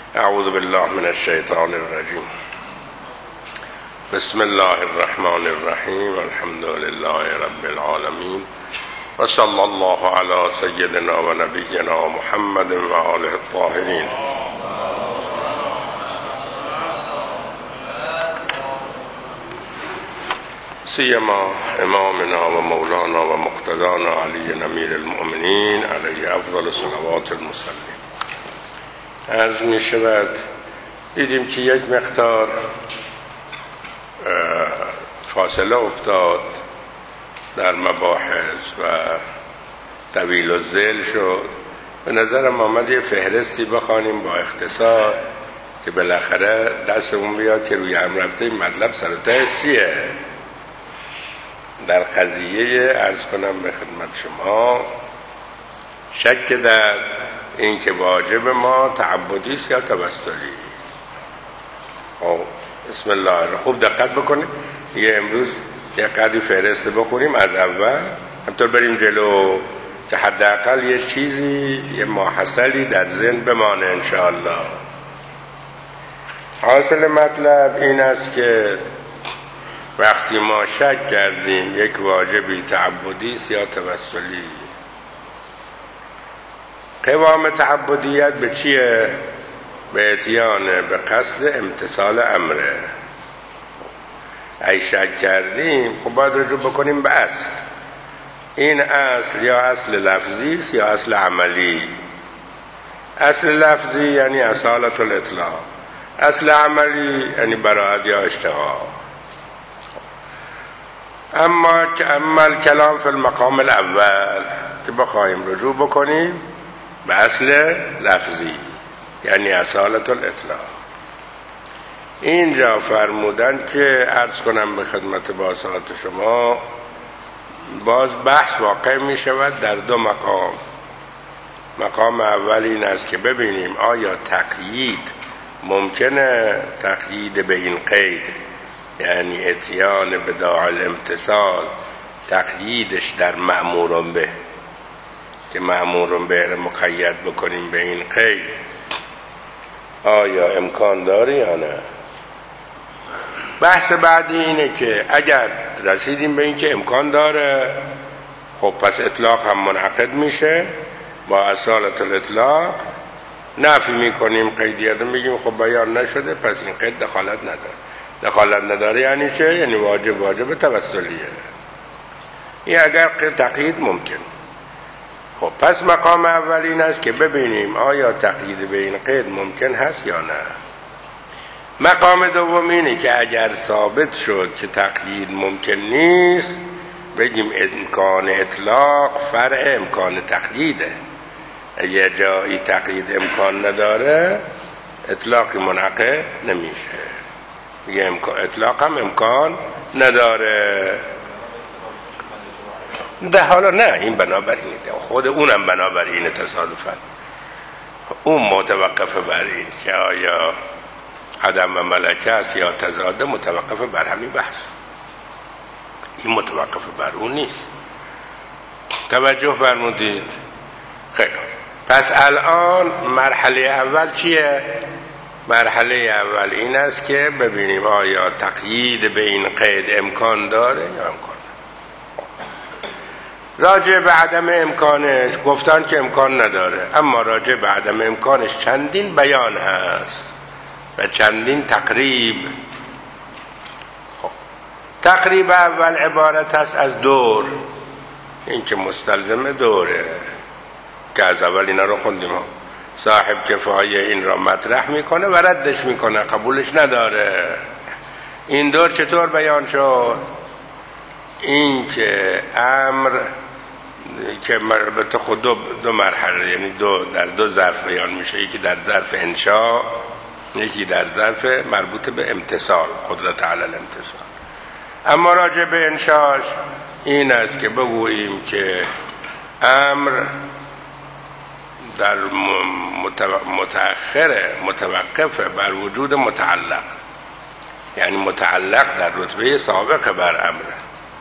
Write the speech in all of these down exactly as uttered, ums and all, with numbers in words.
اعوذ بالله من الشیطان الرجیم. بسم الله الرحمن الرحیم. الحمد لله رب العالمین و صلی الله علی سیدنا و نبینا محمد و آله الطاهرین. سیما امامنا و مولانا و مقتدانا علی امیر المؤمنین علیه افضل صلوات المصلین. عرض می شود دیدیم که یک مقدار فاصله افتاد در مباحث و طویل و ذیل شد. به نظرم آمد یه فهرستی بخوانیم با اختصار که بالاخره دستمون بیاد که روی هم رفته این مطلب سر و تهش چیه. در قضیه عرض کنم به خدمت شما شک در این که واجب ما تعبدی است یا توسلی. خب بسم الله. خوب دقت بکنید. یه امروز یه قدری فهرسته بخونیم از اول همطور بریم جلو که حداقل یه چیزی یه ماحصلی در ذهن بمانه انشاءالله. حاصل مطلب این است که وقتی ما شک کردیم یک واجبی تعبدی است یا توسلی، قوام تعبدیت به چیه؟ به اتیان به قصد امتثال امره. ای شک کردیم خب باید رجوع بکنیم به اصل. این اصل یا اصل لفظی است یا اصل عملی. اصل لفظی یعنی اصالت الاطلاق، اصل عملی یعنی براءت یا اشتغال. اما که اما کلام فی المقام الاول که بخواهیم رجوع بکنیم به اصل لفظی یعنی اصالت الاطلاق. اینجا فرمودن که عرض کنم به خدمت باسات شما باز بحث واقع می شود در دو مقام. مقام اول این است که ببینیم آیا تقیید ممکنه، تقیید به این قید یعنی اتیان به داعی الامتثال، تقییدش در مأمور به که مأمور به را مقید بکنیم به این قید، آیا امکان داره یا نه؟ بحث بعدی اینه که اگر رسیدیم به این که امکان داره خب پس اطلاق هم منعقد میشه با اصالت الاطلاق. نفی میکنیم قیدیت، میگیم خب بیان نشده پس این قید دخالت نداره. دخالت نداره یعنی چه؟ یعنی واجب واجب توسلیه. این اگر تقیید ممکن. خب پس مقام اول این است که ببینیم آیا تقیید به این قید ممکن هست یا نه. مقام دوم اینه که اگر ثابت شد که تقیید ممکن نیست بگیم امکان اطلاق فرع امکان تقییده. اگر جایی تقیید امکان نداره اطلاقی منعقد نمیشه. میگه امکان اطلاق هم امکان نداره. ده حالا نه این بنابراینه، خود اونم بنابراینه تصادفاً اون متوقف بر این که آیا عدم و ملکه است یا تضاده متوقف بر همین بحث. این متوقف بر اون نیست. توجه فرمودید؟ خیلی. پس الان مرحله اول چیه؟ مرحله اول این است که ببینیم آیا تقیید به این قید امکان داره یا امکان. راجع به عدم امکانش گفتن که امکان نداره، اما راجع به عدم امکانش چندین بیان هست و چندین تقریب. خب. تقریب اول عبارت است از دور، این که مستلزم دوره که از اول اینا رو خوندیم ها. صاحب کفایه این را مطرح میکنه و ردش میکنه، قبولش نداره. این دور چطور بیان شد؟ این که امر که البته خود دو, دو مرحله یعنی دو در دو ظرف بیان میشه، یکی در ظرف انشاء یکی در ظرف مربوط به امتثال، قدرت علی الامتثال. اما راجع به انشاءش این است که بگوییم که امر در متأخره متوقف بر وجود متعلق، یعنی متعلق در رتبه سابق بر امر.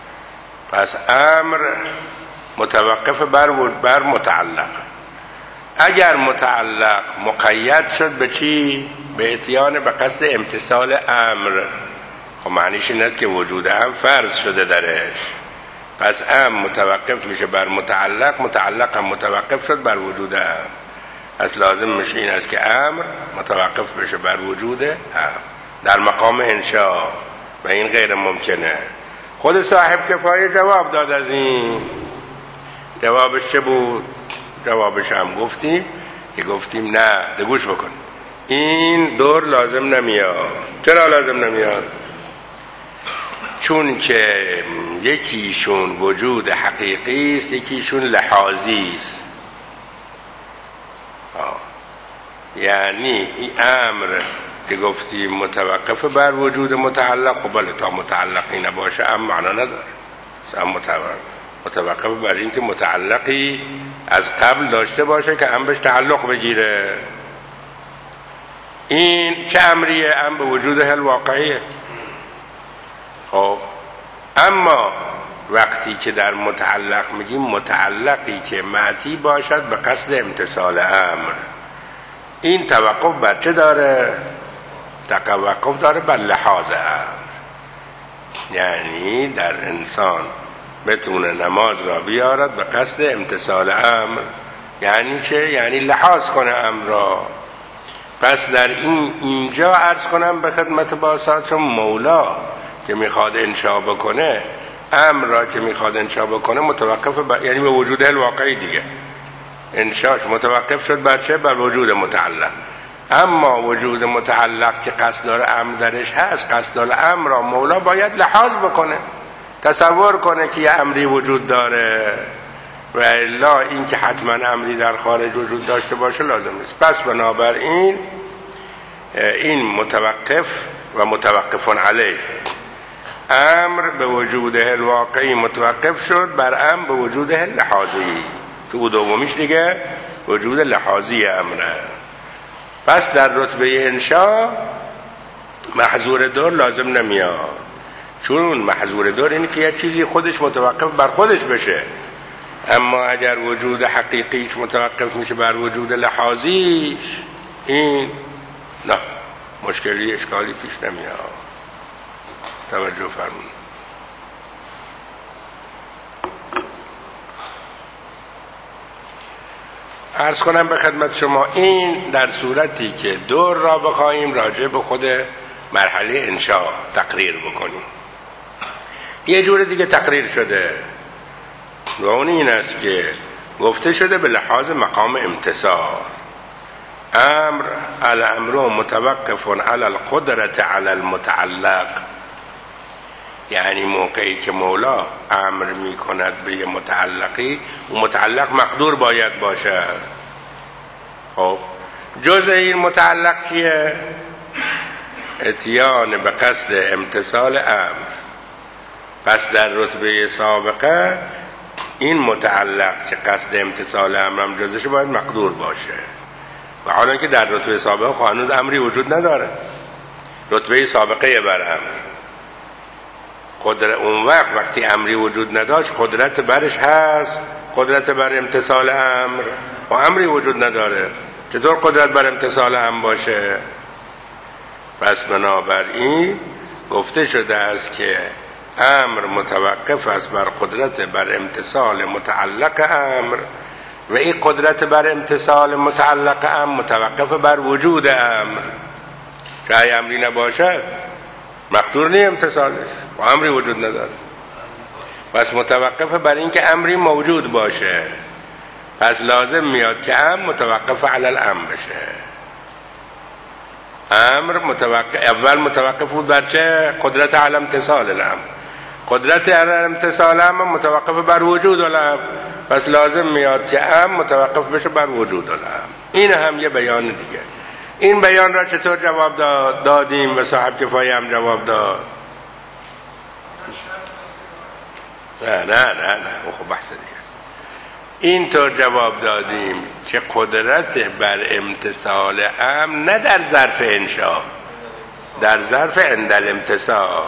پس امر متوقف بر بر متعلق. اگر متعلق مقید شد به چی؟ به اتیان به قصد امتثال امر، خب معنیش این است که وجود امر فرض شده درش، پس امر متوقف میشه بر متعلق، متعلق هم متوقف شد بر وجود امر، پس لازم میشه این است که امر متوقف بشه بر وجود امر در مقام انشاء و این غیر ممکنه. خود صاحب کفایه جواب داد از این. جوابش چه بود؟ جوابش هم گفتیم که گفتیم نه دگوش بکن، این دور لازم نمیاد. چرا لازم نمیاد؟ چون که یکیشون وجود حقیقی است، یکیشون لحاظی است. یعنی این امر که گفتیم متوقف بر وجود متعلق، خب بله تا متعلقی نباشه ام معنا نداره. ام متوقف بر این که متعلقی از قبل داشته باشه که ام بهش تعلق بگیره. این چه امریه؟ ام به وجود هل واقعیه. خب اما وقتی که در متعلق میگیم متعلقی که معطی باشد به قصد امتثال امر، این توقف بر چه داره؟ توقف داره بر لحاظ امر، یعنی در انسان بتونه نماز را بیارد به قصد امتثال امر. یعنی چه؟ یعنی لحاظ کنه امر را. پس در این اینجا عرض کنم به خدمت باسط، چون مولا که میخواد انشاء بکنه امر را که میخواد انشاء بکنه متوقف بر، یعنی به وجود الواقعی دیگه، انشاءش متوقف شد بر چه؟ بر وجود متعلق. اما وجود متعلق که قصدار امر درش هست، قصدار امر را مولا باید لحاظ بکنه، تصور کنه که یه امری وجود داره، و الا این که حتما امری در خارج وجود داشته باشه لازم نیست. پس بنابراین این متوقف و متوقف علیه، امر به وجوده الواقعی متوقف شد بر امر به وجوده لحاظی، تو دومیش دیگه وجود لحاظی امره. پس در رتبه انشاء محظور دور لازم نمیاد، چون محظور دور اینه که یه چیزی خودش متوقف بر خودش بشه. اما اگر وجود حقیقیش متوقف میشه بر وجود لحاظیش، این نه مشکلی اشکالی پیش نمیاد. توجه فرمون. عرض کنم به خدمت شما این در صورتی که دور را بخواهیم راجع به خود مرحله انشاء تقریر بکنیم. یه جور دیگه تقریر شده و اون این است که گفته شده به لحاظ مقام امتثال، امر الامر متوقف علی القدرت علی المتعلق، یعنی موقعی که مولا امر می کند به یه متعلقی، و متعلق مقدور باید باشه. خب جزء این متعلق چیه؟ اتیان به قصد امتثال امر. پس در رتبه سابقه این متعلق که قصد امتثال امر هم جزش باید مقدور باشه، و حالا که در رتبه سابقه هنوز امری وجود نداره، رتبه سابقه بر امر قدرت. اون وقت وقتی امری وجود نداشت قدرت برش هست، قدرت بر امتثال امر، و امری وجود نداره، چطور قدرت بر امتثال امر باشه؟ پس بنابراین گفته شده است که امر متوقف است بر قدرت بر امتثال متعلق امر، و این قدرت بر امتثال متعلق امر متوقف بر وجود امر. چه امری نباشد مقدور نی امتثالش، و امری وجود نداره. پس متوقف بر این که امری موجود باشه، پس لازم میاد که امر متوقف علی الامر بشه. امر متوقف اول متوقف بود بر چه؟ قدرت علی امتثال الامر. قدرت علی امتثال امر متوقف بر وجود الامر، پس لازم میاد که امر متوقف بشه بر وجود الامر. این هم یه بیان دیگه. این بیان را چطور جواب دادیم و صاحب کفایه هم جواب داد؟ نه نه نه نه اون خب بحث دیگه است. این طور جواب دادیم که قدرت بر امتثال امر نه در ظرف انشاء، در ظرف عند الامتثال.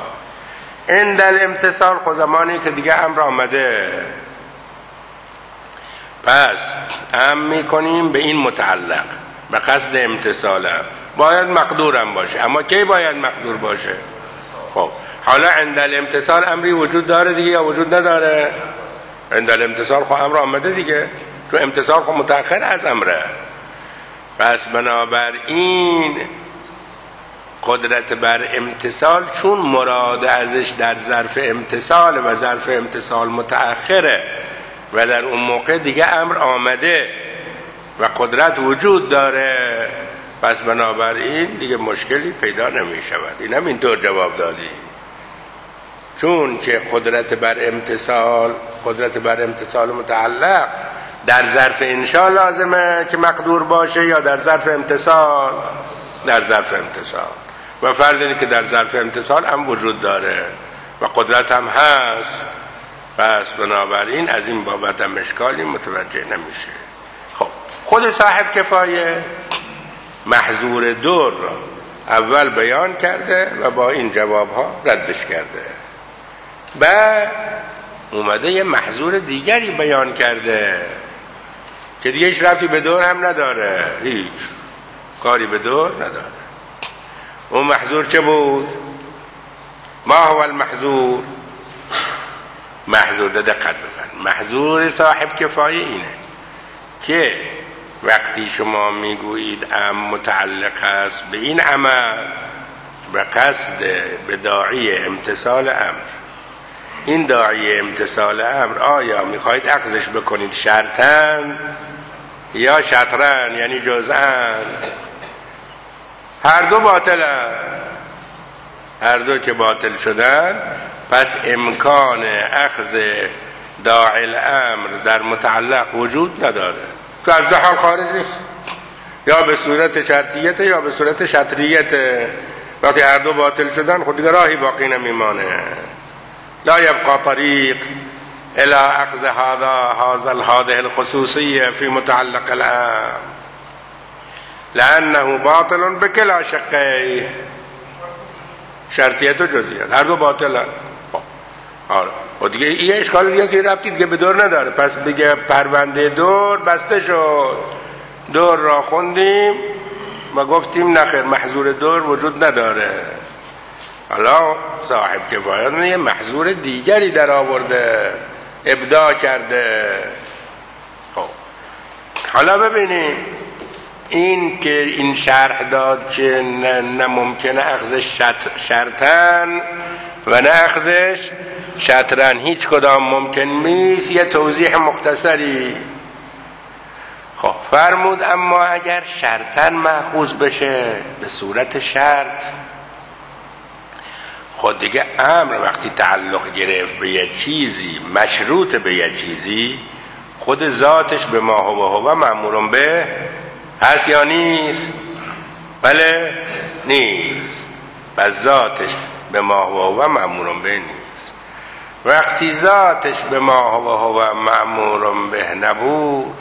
عند الامتثال خود زمانی که دیگه امر آمده، پس ام میکنیم به این متعلق به قصد امتصالم، باید مقدورم باشه. اما کی باید مقدور باشه؟ خب حالا عند الامتصال امری وجود داره دیگه یا وجود نداره؟ عند الامتصال خب امر آمده دیگه، تو امتصال خب متأخر از امره. پس بنابراین قدرت بر امتصال چون مراد ازش در ظرف امتصال و ظرف امتصال متأخره و در اون موقع دیگه امر آمده و قدرت وجود داره، پس بنابراین دیگه مشکلی پیدا نمی شود. این هم اینطور جواب دادی، چون که قدرت بر امتصال قدرت بر امتصال متعلق در ظرف انشاء لازمه که مقدور باشه یا در ظرف امتصال؟ در ظرف امتصال. و فرض اینه که در ظرف امتصال هم وجود داره و قدرت هم هست، پس بنابراین از این بابت هم اشکالی متوجه نمیشه. خب خود صاحب کفایه محظور دور را اول بیان کرده و با این جواب ها ردش کرده، بعد اومده یه محظور دیگری بیان کرده که دیگه هیچ ربطی به دور هم نداره، هیچ کاری به دور نداره. اون محظور چه بود؟ ما هو المحظور؟ محظور ده دقت بفرمایید، محظور صاحب کفایه اینه که وقتی شما میگویید ام متعلق است به این عمل به قصد به داعی امتصال امر، این داعی امتصال امر آیا میخواید اخذش بکنید شرطن یا شطرن یعنی جزءن؟ هر دو باطلن. هر دو که باطل شدن پس امکان اخذ داعی الامر در متعلق وجود نداره، تو از دو حال خارج نیست، یا به صورت شرطیت یا به صورت شطریت. وقتی هر دو باطل شدن خود دیگه راهی باقی نمیمانه. لا یبقى طریق الى اخذ هذا هذا هذه الخصوصیه فی متعلق الامر لانه باطل بکلا شقیه، شرطیت و جزئیت هر دو باطلن. و دیگه این اشکال دیگه که ربطی دیگه به دور نداره. پس دیگه پرونده دور بسته شد، دور را خوندیم و گفتیم نخیر محظور دور وجود نداره. حالا صاحب کفایت یه محظور دیگری در آورده، ابداع کرده. خب حالا ببینیم این که این شرح داد که نه, نه ممکنه اخذش شط شرطن و نه اخذش شطرن، هیچ کدام ممکن نیست، یه توضیح مختصری. خب فرمود اما اگر شرطن مأخوذ بشه به صورت شرط، خود دیگه امر وقتی تعلق گرفت به یه چیزی مشروط به یه چیزی، خود ذاتش به ما هو هو مأمور به هست یا نیست؟ بله نیست. پس ذاتش به ما هو هو مأمور به نیست. وقتی ذاتش به ما هو هو مأمور به نبود،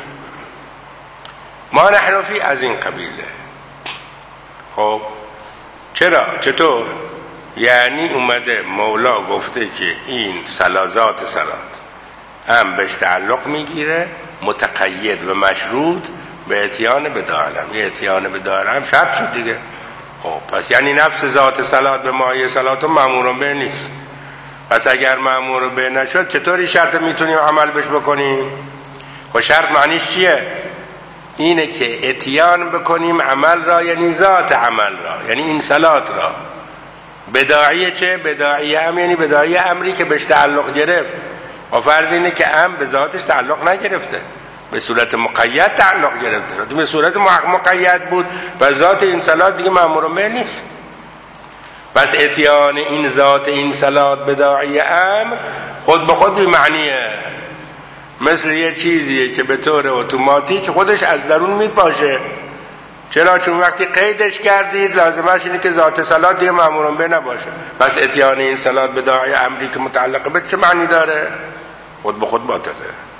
ما نحن فی از این قبیله. خب چرا؟ چطور؟ یعنی اومده مولا گفته که این ذات صلات هم بهش تعلق میگیره، متقید و مشروط به اتیان به دارم. یه اتیان به دارم شرط شد دیگه. خب پس یعنی نفس ذات صلات به مایه صلات مأمور به نیست. پس اگر مأمور به نشد چطوری شرط میتونیم عمل بش بکنیم؟ خب شرط معنیش چیه؟ اینه که اتیان بکنیم عمل را، یعنی ذات عمل را، یعنی این صلات را. بداعیه چه؟ بداعیه هم یعنی بداعیه امری که بهش تعلق گرفت. و فرض اینه که ام به ذاتش تعلق نگرفته، به صورت مقید تعلق گرفته. به صورت مقید بود و ذات این صلات دیگه مأمور به نیست. پس اتیان این ذات این صلات بداعی امر خود به خود بی معنیه، مثل یه چیزیه که به طور اتوماتیک خودش از درون میپاشه. چرا؟ چون وقتی قیدش کردید لازمش اینه که ذات صلات دیگه مأمور به نباشه. پس اتیان این صلات بداعی امری که متعلق به چه معنی داره؟ خود به خود باطله،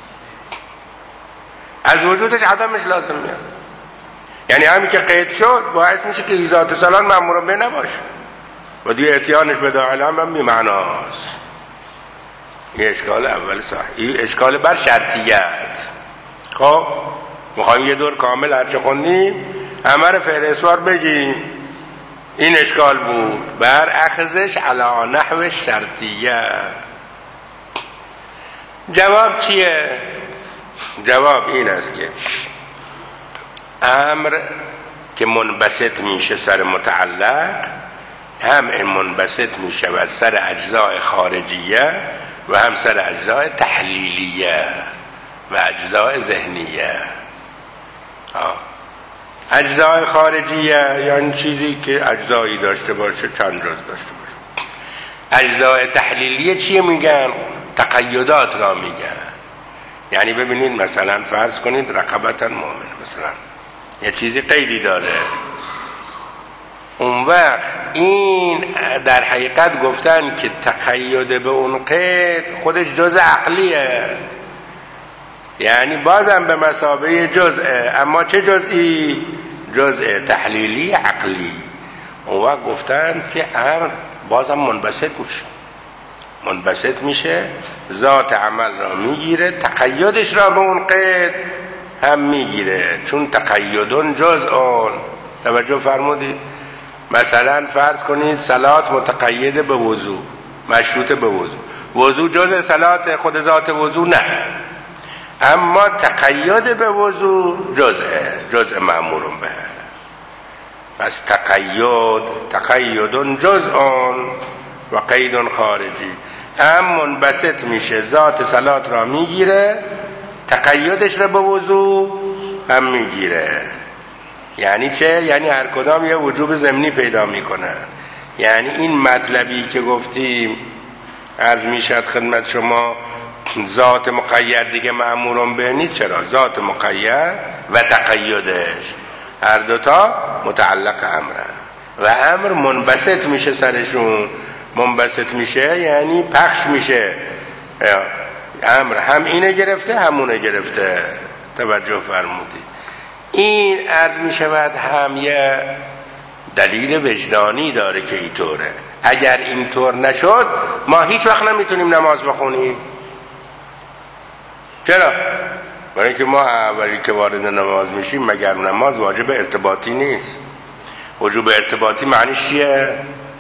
از وجودش عدمش لازم میاد. یعنی همین که قید شد باعث میشه که ذات صلات مأمور به نباشه و دیگه اتیانش بداعی هم بی معناست. این اشکال اول صحیح، این اشکال بر شرطیت. خب میخوایم یه دور کامل هرچه خوندیم همه رو فهرستوار بگیم. این اشکال بود بر اخذش علی نحو شرطیه. جواب چیه؟ جواب این است که امر که منبسط میشه سر متعلق، هم این منبسط میشه بر سر اجزای خارجیه و هم سر اجزای تحلیلیه و اجزای ذهنیه. آه. اجزای خارجیه یعنی چیزی که اجزایی داشته باشه، چند جز داشته باشه. اجزای تحلیلیه چیه میگن؟ تقیدات را میگن. یعنی ببینید مثلا فرض کنید رقبتا مؤمن، مثلا یه چیزی قیدی داره، اون وقت این در حقیقت گفتن که تقید به اون قید خودش جز عقلیه، یعنی بازم به مثابه جزءه، اما چه جزئی؟ جزء تحلیلی عقلی. اون وقت گفتن که امر بازم منبسط میشه، منبسط میشه، ذات عمل را میگیره، تقیدش را به اون قید هم میگیره، چون تقیدون جزءون. توجه فرمودید؟ مثلا فرض کنید صلات متقید به وضو، مشروط به وضو، وضو جزء صلات خود ذات وضو نه، اما تقید به وضو جزء جزء مأمورون به. پس تقید تقیدون جزءون و قید خارجی. هم منبسط میشه، ذات صلات را میگیره، تقیدش را به وضو هم میگیره. یعنی چه؟ یعنی هر کدام یه وجوب ضمنی پیدا میکنه. یعنی این مطلبی که گفتیم عرض میشد خدمت شما، ذات مقید دیگه مأمورون به نیست. چرا؟ ذات مقید و تقیدش هر دوتا متعلق امره و امر منبسط میشه سرشون. منبسط میشه یعنی پخش میشه، امر هم اینه گرفته همونه گرفته. توجه فرمودید؟ این عرض میشود هم یه دلیل وجدانی داره که اینطوره. اگر اینطور نشد ما هیچ وقت نمیتونیم نماز بخونیم. چرا؟ برای اینکه ما اولی که وارد نماز میشیم مگر نماز واجب ارتباطی نیست. وجوب ارتباطی معنیش چیه؟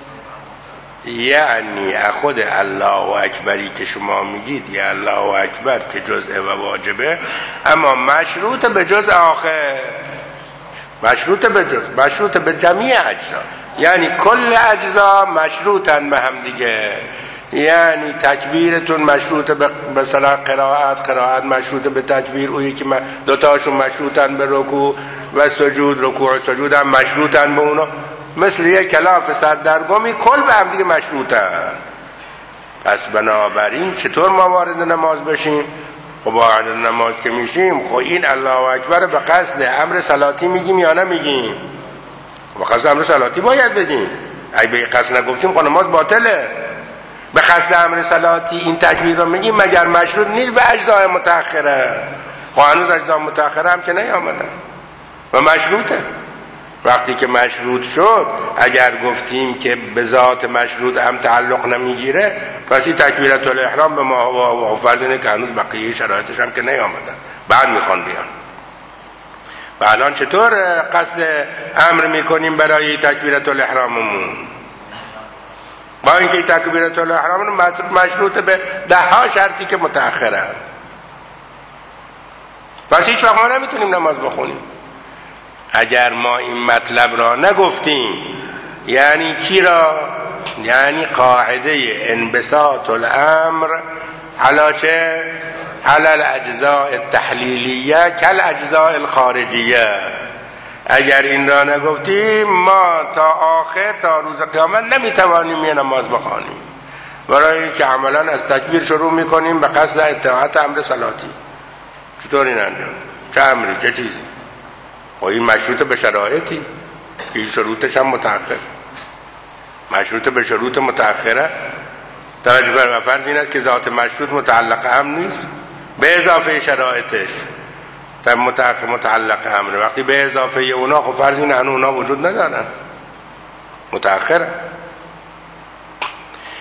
یعنی خود الله اکبری که شما میگید یا الله اکبر که جزء و واجبه، اما مشروط به جزء آخر، مشروط به جزء، مشروط به جمیع اجزا، یعنی کل اجزا مشروطن به هم دیگه. یعنی تکبیرتون مشروط به مثلا قرائت، قرائت مشروط به تکبیر، اون یکی دوتاشون مشروطن به رکوع و سجود، رکوع و سجود هم مشروطن به اونا، مثل یک کلاف سردرگمی کل به هم دیگه مشروطن. پس بنابراین چطور ما وارد نماز بشیم؟ خب وارد نماز که میشیم خب این الله اکبر به قصد امر صلاتی میگیم یا نمیگیم؟ به قصد امر صلاتی باید بگیم. اگه به قصد نگفتیم خب نماز باطله. به قصد امر صلاتی این تکبیر رو میگیم مگر مشروط نیست به اجزای متأخره؟ خب هنوز اجزای متأخره هم که نیامدن و مشروطه. وقتی که مشروط شد اگر گفتیم که به ذات مشروط هم تعلق نمیگیره، پس این تکبیرت الاحرام به ما و فرض اینه که هنوز بقیه شرایطش هم که نیامدن، بعد میخوان بیان. و الان چطور قصد امر میکنیم برای تکبیرت الاحراممون؟ با اینکه تکبیرت الاحرام مشروط به ده ها شرطی که متأخره، پس هیچ وقت ما نمیتونیم نماز بخونیم اگر ما این مطلب را نگفتیم. یعنی چی را؟ یعنی قاعده انبساط الامر علی چه؟ علی الاجزاء التحلیلیه کل اجزاء الخارجیه. اگر این را نگفتیم ما تا آخر، تا روز قیامت نمیتوانیم یه نماز بخوانیم، برای اینکه عملا از تکبیر شروع میکنیم به قصد اطاعت امر صلاتی. چطور این انجام؟ چه امری؟ چه چیزی؟ و این مشروط به شرایطی که این شروطش هم متأخر، مشروط به شروط متأخره. توجه فرمایید. فرض این است که ذات مشروط متعلق هم نیست به اضافه شرایطش، تا متأخر متعلق امره. وقتی به اضافه اونا خب فرض این هنو اونا وجود ندارن، متأخره.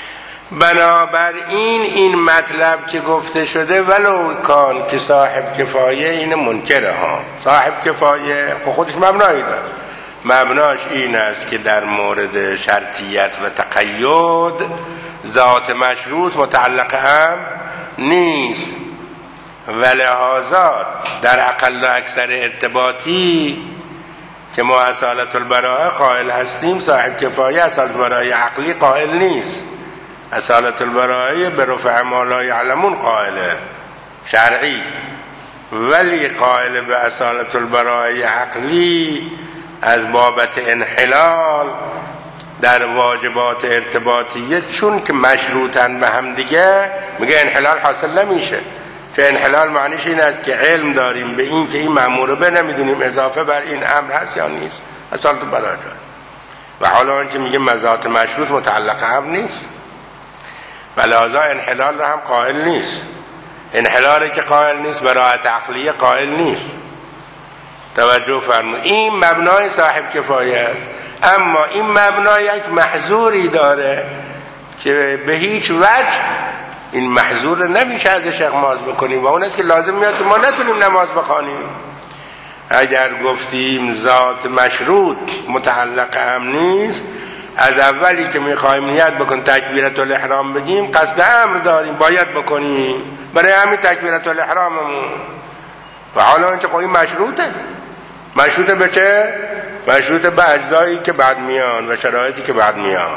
بنابراین این مطلب که گفته شده ولو کان که صاحب کفایه این منکره ها. صاحب کفایه خودش مبنایی داره، مبناش این است که در مورد شرطیت و تقید ذات مشروط متعلق هم نیست و لحاظا در اقل و اکثر ارتباطی که ما اصالت البراءه قائل هستیم، صاحب کفایه اصالت البراءه عقلی قائل نیست. اصالت البراءه به رفع ما لا یعلمون قائله شرعی، ولی قائل به اصالت البراءه عقلی از بابت انحلال در واجبات ارتباطیه، چون که مشروطن به هم دیگه، میگه انحلال حاصل نمیشه. که انحلال معنیش این است که علم داریم به این که این مأمور به نمیدونیم اضافه بر این امر هست یا نیست، اصالت البراءه. و حالا اینکه میگه مزات مشروط متعلق هم نیست و لحاظا انحلال رو هم قائل نیست. انحلالی که قائل نیست براءت عقلیه قائل نیست. توجه فرمود. این مبنای صاحب کفایه است، اما این مبنا یک محظوری داره که به هیچ وجه این محظور نمیشه ازش اغماض بکنیم و اون است که لازم میاد که ما نتونیم نماز بخوانیم. اگر گفتیم ذات مشروط متعلق هم نیست، از اولی که میخوایم نیت بکن تکبیرت الاحرام بگیم قصد امر داریم باید بکنیم، برای همین تکبیرت الاحراممون. و حالا اینکه این مشروطه، مشروطه به چه؟ مشروطه به اجزایی که بعد میان و شرایطی که بعد میان.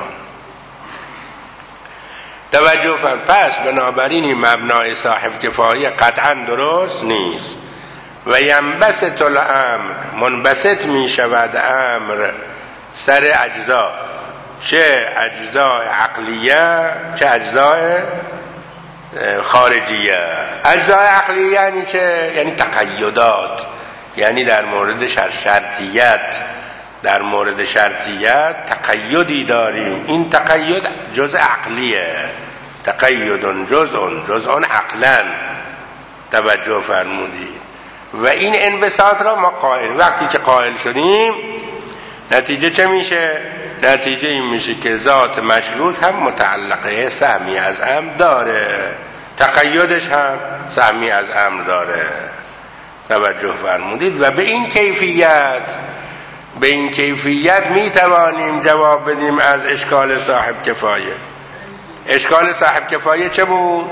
توجه فرم. پس بنابراین این مبنای صاحب کفایه قطعا درست نیست و ینبسط الامر، منبسط می شود امر سر اجزا، چه اجزای عقلیه چه اجزای خارجیه. اجزای عقلیه یعنی چه؟ یعنی تقیدات، یعنی در مورد شرطیت، در مورد شرطیت تقیدی داریم. این تقید جزء عقلیه، تقید جزء جزء عقلا. توجه فرمودید. و این انبساط را ما قائل، وقتی که قائل شدیم نتیجه چه میشه؟ نتیجه این میشه که ذات مشروط هم متعلقه سهمی از امر داره، تقیدش هم سهمی از امر داره. توجه فرمودید. و به این کیفیت به این کیفیت می توانیم جواب بدیم از اشکال صاحب کفایه. اشکال صاحب کفایه چه بود؟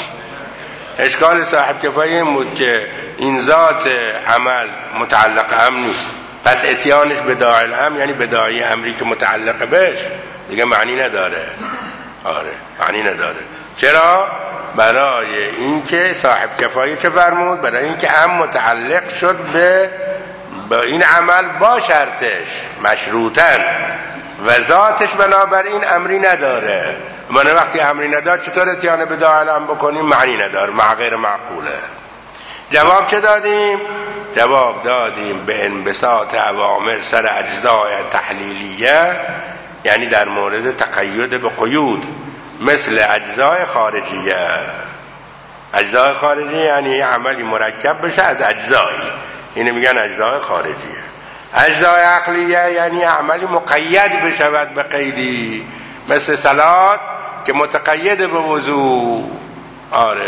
اشکال صاحب کفایه این بود که این ذات عمل متعلق هم نیست، پس اتیانش به داعی الامر یعنی به داعی امری که متعلق بهش دیگه معنی نداره. آره معنی نداره. چرا؟ برای اینکه صاحب کفایه چه فرمود؟ برای اینکه هم متعلق شد به با این عمل با شرطش مشروطن و ذاتش بنابراین امری نداره. من وقتی امری نداره چطور اتیان به داعی الامر بکنیم؟ معنی نداره، مع غیر معقوله. جواب چه دادیم؟ جواب دادیم به انبساط اوامر سر اجزای تحلیلیه، یعنی در مورد تقید به قیود، مثل اجزای خارجیه. اجزای خارجیه یعنی عملی مرکب بشه از اجزایی، اینو میگن اجزای خارجیه. اجزای عقلیه یعنی عملی مقید بشود به قیدی، مثل صلات که متقید به وضو. آره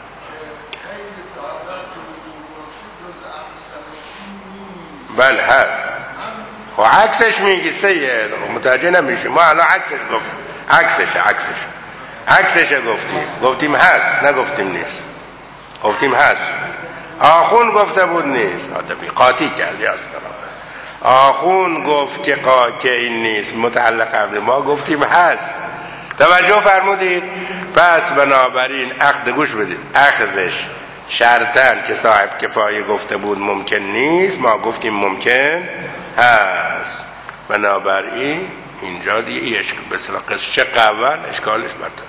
بله هست. خب عکسش میگی سید، متوجه نمیشه. ما الان عکسش گفتیم، عکسش عکسش عکسش گفتیم گفتیم هست، نگفتیم نیست. گفتیم هست. آخون گفته بود نیست، آدمی قاطی کردی اصلا. آخون گفت که قا که این نیست متعلق قبل، ما گفتیم هست. توجه فرمودید؟ پس بنابراین اخذ گوش بدید، اخذش شرطن که صاحب کفایه گفته بود ممکن نیست، ما گفتیم ممکن هست. بنابراین اینجا دیگه اشک بسیار قصه قول اشکالش برده.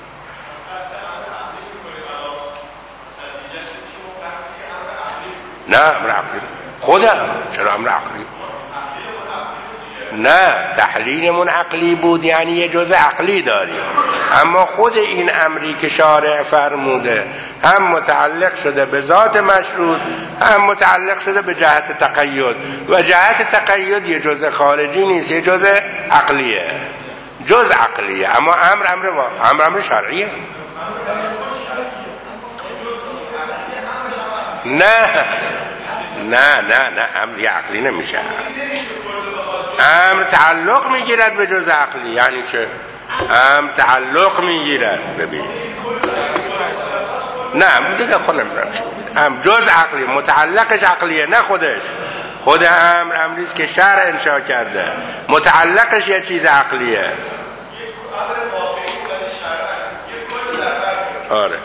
نه امر عقلی خودم، چرا امر عقلی؟ نه تحلیلمون عقلی بود، یعنی یه جزء عقلی داریم، اما خود این امری که شارع فرموده هم متعلق شده به ذات مشروط، هم متعلق شده به جهت تقید، و جهت تقید یه جزء خارجی نیست، یه جزء عقلیه. جز عقلیه، اما امر امر با امر امر شرعیه. نه نه نه نه امر عقلی نمیشه. امر تعلق میگیرد به جز عقلی. یعنی چه؟ امر تعلق میگیرد. ببین نه دیگه خود نمیدونم چی میگه. امر جز عقلی، متعلقش عقلیه نه خودش. خود امر امریست که شرع انشا کرده، متعلقش یه چیز عقلیه. آره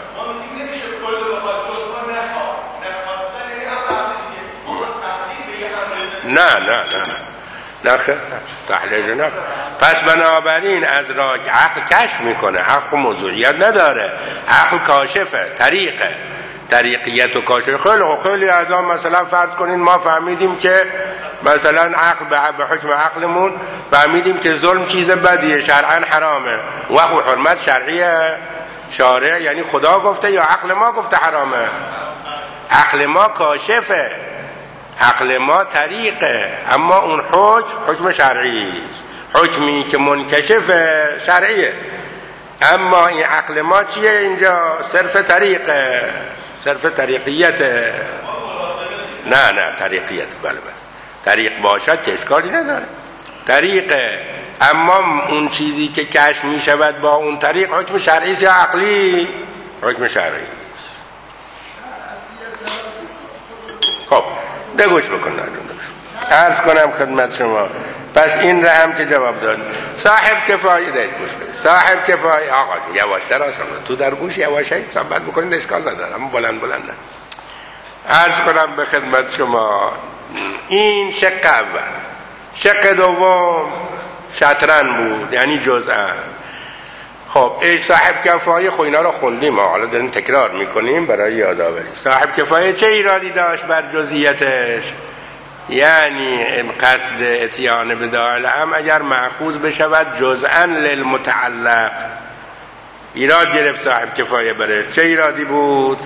نه نه نه نخه تحلیل نه. پس بنابراین از راه عقل کشف میکنه، عقل موضوعیت نداره، عقل کاشفه، طریقه، طریقیت و کاشف. خیلی خیلی اعظم مثلا فرض کنین ما فهمیدیم که مثلا عقل به حکم عقلمون فهمیدیم که ظلم چیز بدیه، شرعا حرامه، و حرمت شرعیه شارع، یعنی خدا گفته یا عقل ما گفته حرامه؟ عقل ما کاشفه، عقل ما طریقه، اما اون حکم حکم شرعی است. حکمی که منکشفه شرعیه، اما این عقل ما چیه اینجا؟ صرف طریقه، صرف طریقیته. نه نه طریقیت، بله بله طریق باشد که اشکالی نداره، طریقه، اما اون چیزی که کشف می شود با اون طریق حکم شرعی است یا عقلی؟ حکم شرعی است. خب بگوش بکن عرض کنم خدمت شما. پس این را هم که جواب داد صاحب کفایه دید گوش بده. صاحب کفایه آقا یواشتر آسان تو در گوش یواشتر صحبت بکنید اشکال نداره، اما بلند بلند نه. عرض کنم به خدمت شما این شق اول. شق دوم شطرن بود، یعنی جزءا. خب ای صاحب کفایه، خب اینا رو خوندیم، حالا داریم تکرار میکنیم برای یادآوری. صاحب کفایه چه ایرادی داشت بر جزئیتش؟ یعنی قصد اتیان به داعی الامر اگر مأخوذ بشود جزءا للمتعلق، ایراد گرفت صاحب کفایه برش. چه ایرادی بود؟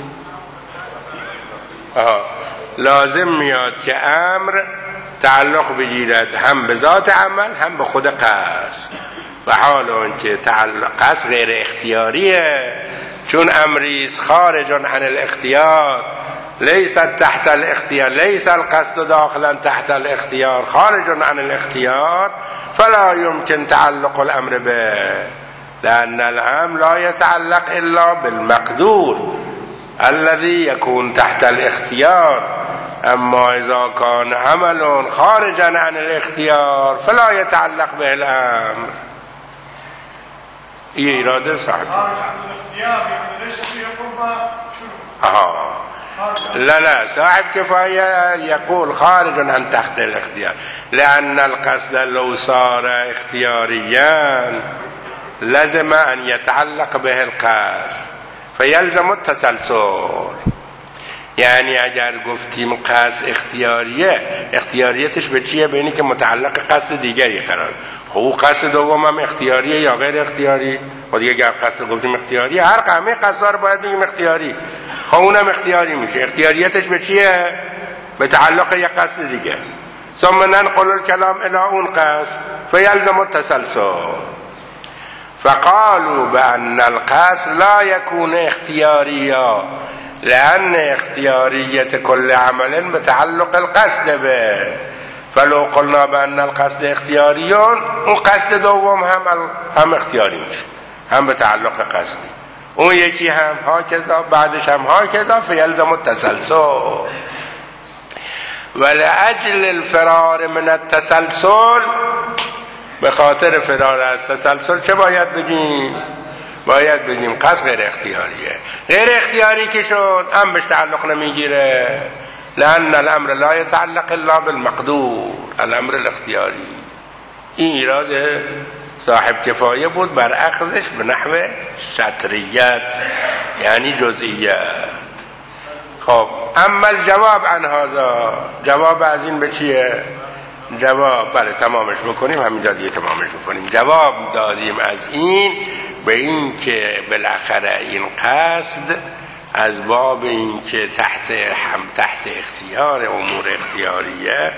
آها. لازم میاد که امر تعلق بگیرد هم به ذات عمل هم به خود قصد، و حال اون که تعلق قصد غیر اختیاریه، چون امریست خارج عن الاختیار، لیس تحت الاختیار، لیس القصد داخلا تحت الاختیار، خارج عن الاختیار، فلا يمكن تعلق الامر به، لان الامر لا يتعلق الا بالمقدور الذي يكون تحت الاختيار. اما اذا كان عمل خارجا عن الاختيار فلا يتعلق به الامر. یہ اراده صاحب آه. لا لا صاحب كفاية يقول خارج عن تحت الاختيار، لأن القصد لو صار اختياريا لازم أن يتعلق به القصد فيلزم التسلسل. یعنی اگر گفتیم قصد اختیاریه، اختیاریتش به چیه؟ به اینی که متعلق قصد دیگری قرار. خب قصد دوم هم اختیاریه یا غیر اختیاری؟ خب دیگه اگر قصد گفتیم اختیاریه، هر همه قصدها رو باید بگیم اختیاری. خب اونم اختیاری میشه. اختیاریتش به چیه؟ به تعلق یک قصد دیگه. ثم ننقل الكلام الى اون قصد فيلزم التسلسل. فقالوا بأن القصد لا يكون اختياريا لأن اختيارية كل عمل بتعلق القصد به. فلو قلنا بأن القصد اختياري، اون قصد دوم هم هم اختیاری میشه، هم به تعلق قصدی، اون یکی هم هاکذا، بعدش هم هاکذا، فيلزم التسلسل. ولأجل الفرار من التسلسل، به خاطر فرار از تسلسل چه باید بگیم؟ باید بگیم قصد غیر اختیاریه. غیر اختیاری که شد هم بهش تعلق نمیگیره، لأن الامر لا يتعلق الا بالمقدور الامر الاختیاری. این ایراد صاحب کفایه بود بر اخذش به نحو شطریت، یعنی جزئیت. خب اما الجواب عن هذا، جواب از این به چیه؟ جواب بله تمامش بکنیم، همینجا دیگه تمامش بکنیم. جواب دادیم از این به این که بالاخره این قصد از باب این که تحت هم تحت اختیار امور اختیاریه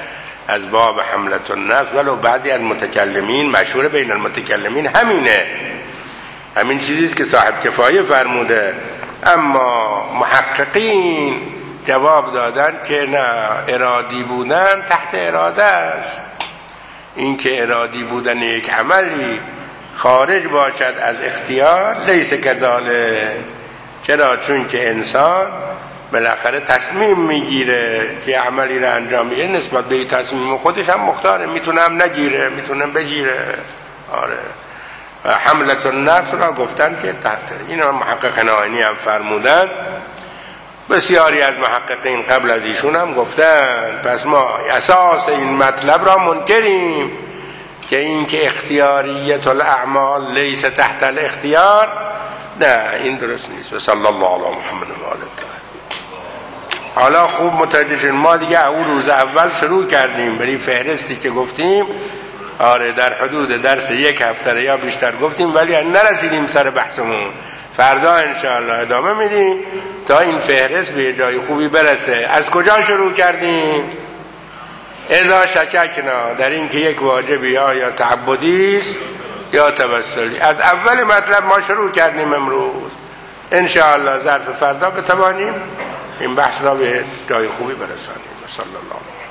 از باب حملت النفس، ولو بعضی از متکلمین، مشهور بین المتکلمین همینه، همین چیزیست که صاحب کفایه فرموده، اما محققین جواب دادن که نه، ارادی بودن تحت اراده است. این که ارادی بودن یک عملی خارج باشد از اختیار لیس کذالک. چرا؟ چون که انسان بالاخره تصمیم میگیره که عملی رو انجام میده، نسبت به تصمیم خودش هم مختاره، میتونه هم نگیره، میتونه بگیره. آره، حملت النفس را گفتن که تحت اینا محقق نائینی هم فرمودن، بسیاری از محققین قبل از ایشون هم گفتن. پس ما اساس این مطلب را منکریم که این که اختیاریت الاعمال لیس تحت الاختیار، نه، این درست نیست. و صلی الله علی محمد و آله. حالا خوب متوجه شدید، ما دیگه اون روز اول شروع کردیم برای فهرستی که گفتیم. آره، در حدود درس یک هفته یا بیشتر گفتیم، ولی نرسیدیم سر بحثمون. فردا انشاءالله ادامه میدیم تا این فهرست به جای خوبی برسه. از کجا شروع کردیم؟ اذا شککنا، در این که یک واجب یا یا تعبدی است یا توسلی. از اول مطلب ما شروع کردیم امروز. انشاءالله ظرف فردا بتوانیم این بحث را به جای خوبی برسانیم. صلی الله علیه و